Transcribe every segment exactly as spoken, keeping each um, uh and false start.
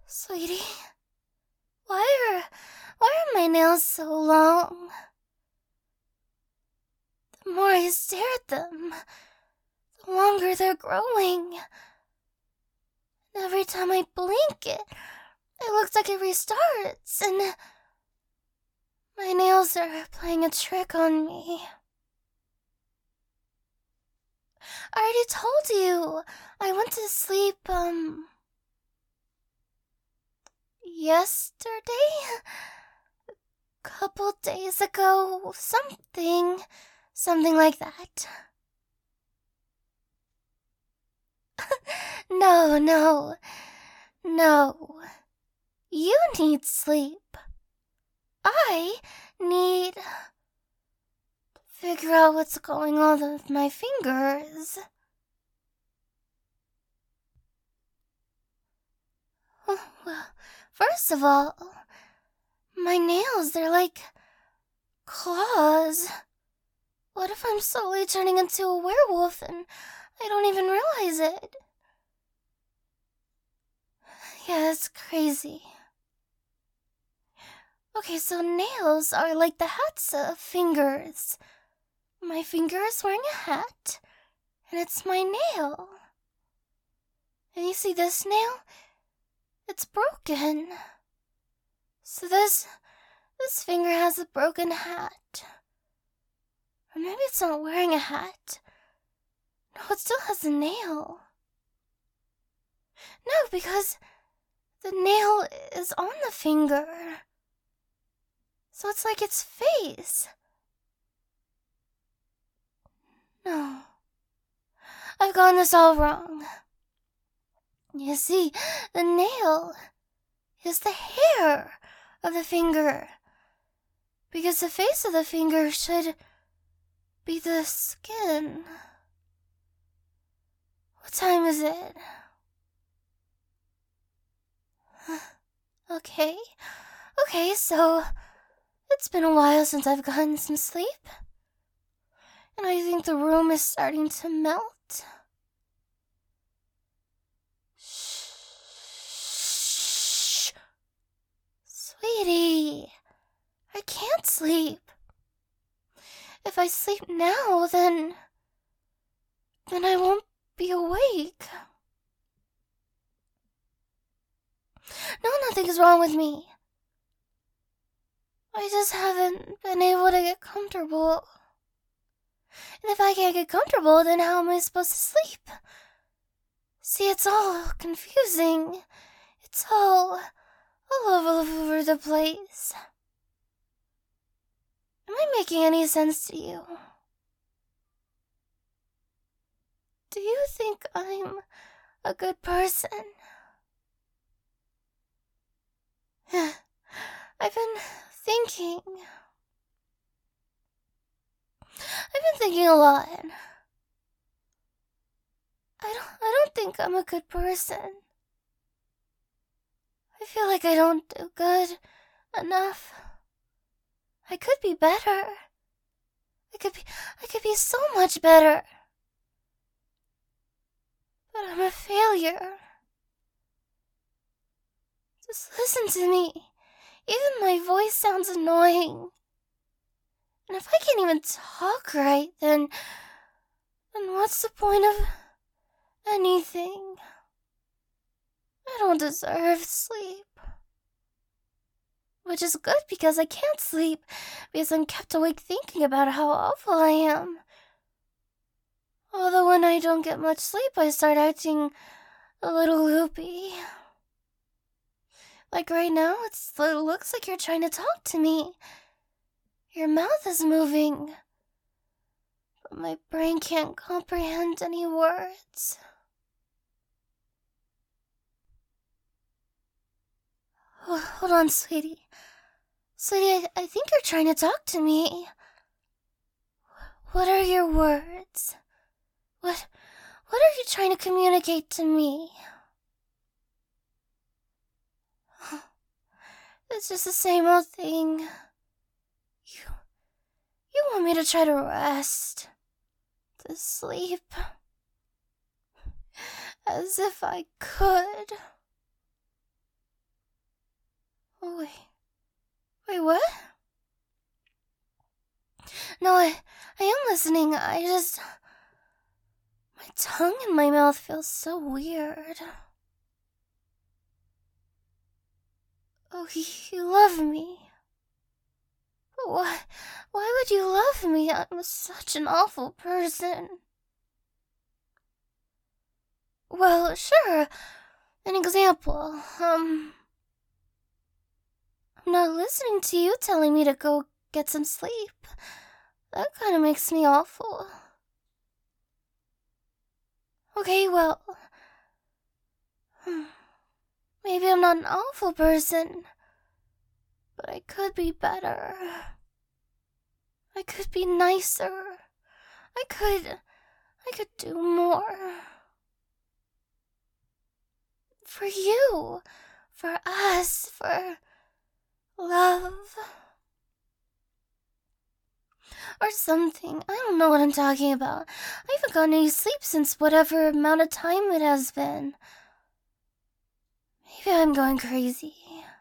Sweetie, why are why are my nails so long? The more I stare at them, the longer they're growing. And every time I blink, it, it looks like it restarts, and my nails are playing a trick on me. I already told you, I went to sleep, um, yesterday? Couple days ago, something, something like that. No, no, no. You need sleep. I need to figure out what's going on with my fingers. Well, first of all, my nails, they're like claws. What if I'm slowly turning into a werewolf and I don't even realize it? Yeah, it's crazy. Okay, so nails are like the hats of fingers. My finger is wearing a hat, and it's my nail. And you see this nail? It's broken. So this, this finger has a broken hat. Or maybe it's not wearing a hat. No, it still has a nail. No, because the nail is on the finger. So it's like its face. No. I've gotten this all wrong. You see, the nail is the hair of the finger. Because the face of the finger should be the skin. What time is it? Okay. Okay, so it's been a while since I've gotten some sleep. And I think the room is starting to melt. Shh. Sweetie, I can't sleep. If I sleep now, then... then I won't be awake. No, nothing's wrong with me. I just haven't been able to get comfortable. And if I can't get comfortable, then how am I supposed to sleep? See, it's all confusing. It's all... all over the place. Am I making any sense to you? Do you think I'm a good person? I've been thinking. I've been thinking a lot. I don't I don't think I'm a good person. I feel like I don't do good enough. I could be better. I could be I could be so much better. But I'm a failure. Just listen to me. Even my voice sounds annoying. And if I can't even talk right, then... then what's the point of anything? I don't deserve sleep. Which is good because I can't sleep, because I'm kept awake thinking about how awful I am. Although when I don't get much sleep, I start acting a little loopy. Like right now, it's, it looks like you're trying to talk to me. Your mouth is moving. But my brain can't comprehend any words. Oh, hold on, sweetie. Sweetie, I, I think you're trying to talk to me. What are your words? What, what are you trying to communicate to me? It's just the same old thing. You, you want me to try to rest, to sleep, as if I could. Oh, wait. Wait, what? No, I, I am listening. I just... My tongue in my mouth feels so weird. Oh, you love me. Why, why would you love me? I'm such an awful person. Well, sure. An example. Um... I'm not listening to you telling me to go get some sleep. That kind of makes me awful. Okay, well... Maybe I'm not an awful person, but I could be better. I could be nicer. I could... I could do more. For you. For us. For... love. Or something. I don't know what I'm talking about. I haven't gotten any sleep since whatever amount of time it has been. Maybe I'm going crazy.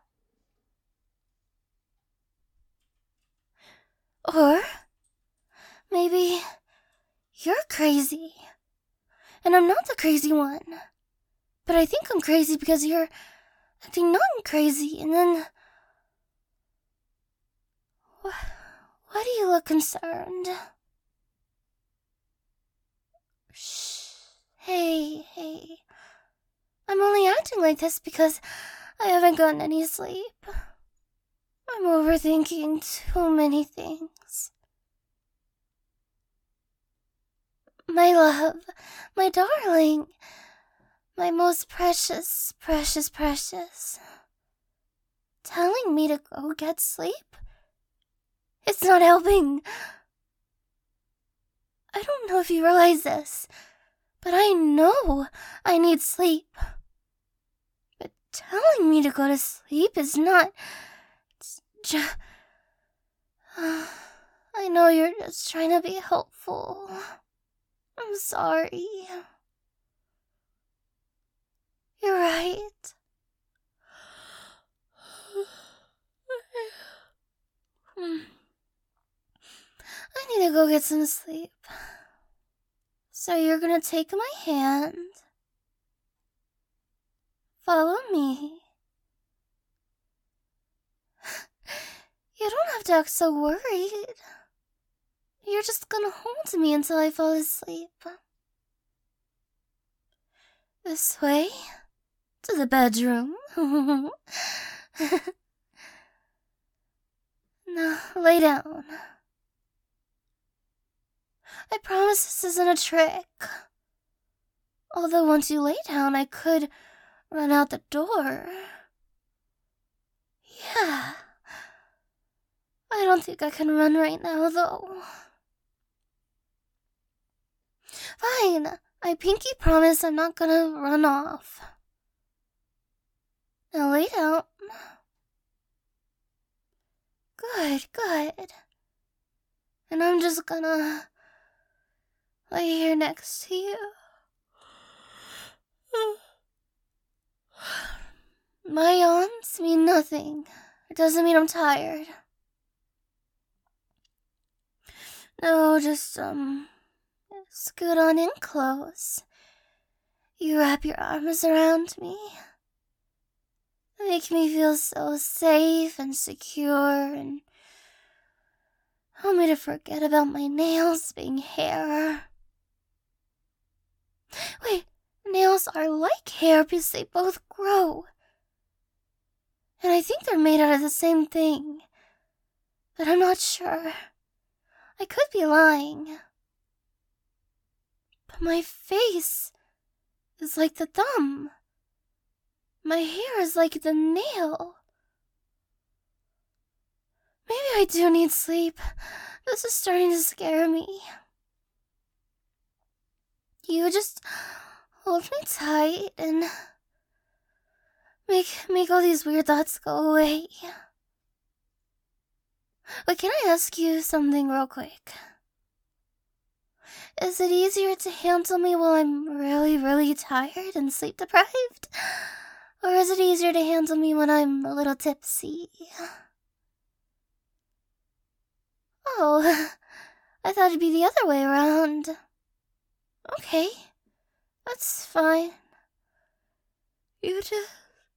Or maybe you're crazy. And I'm not the crazy one. But I think I'm crazy because you're acting not crazy, and then... Why, why do you look concerned? Shh. Hey, hey. I'm only acting like this because I haven't gotten any sleep. I'm overthinking too many things. My love, my darling, my most precious, precious, precious. Telling me to go get sleep? It's not helping. I don't know if you realize this, but I know I need sleep. But telling me to go to sleep is not... It's just... I know you're just trying to be helpful. I'm sorry. You're right. I need to go get some sleep. So you're gonna take my hand. Follow me. You don't have to act so worried. You're just gonna hold me until I fall asleep. This way, to the bedroom. Now, lay down. I promise this isn't a trick. Although once you lay down, I could run out the door. Yeah. I don't think I can run right now, though. Fine. I pinky promise I'm not gonna run off. Now lay down. Good, good. And I'm just gonna lay here next to you. My yawns mean nothing. It doesn't mean I'm tired. No, just, um, scoot on in close. You wrap your arms around me. Make me feel so safe and secure, and help me to forget about my nails being hair. Wait, nails are like hair because they both grow. And I think they're made out of the same thing. But I'm not sure. I could be lying. But my face is like the thumb. My hair is like the nail. Maybe I do need sleep. This is starting to scare me. You just hold me tight and make make all these weird thoughts go away. Wait, can I ask you something real quick? Is it easier to handle me while I'm really, really tired and sleep deprived? Or is it easier to handle me when I'm a little tipsy? Oh, I thought it'd be the other way around. Okay, that's fine. You just...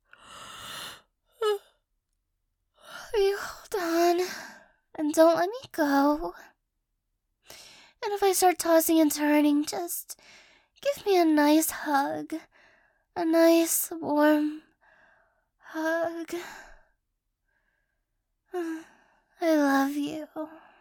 You hold on, and don't let me go. And if I start tossing and turning, just give me a nice hug. A nice, warm hug. I love you.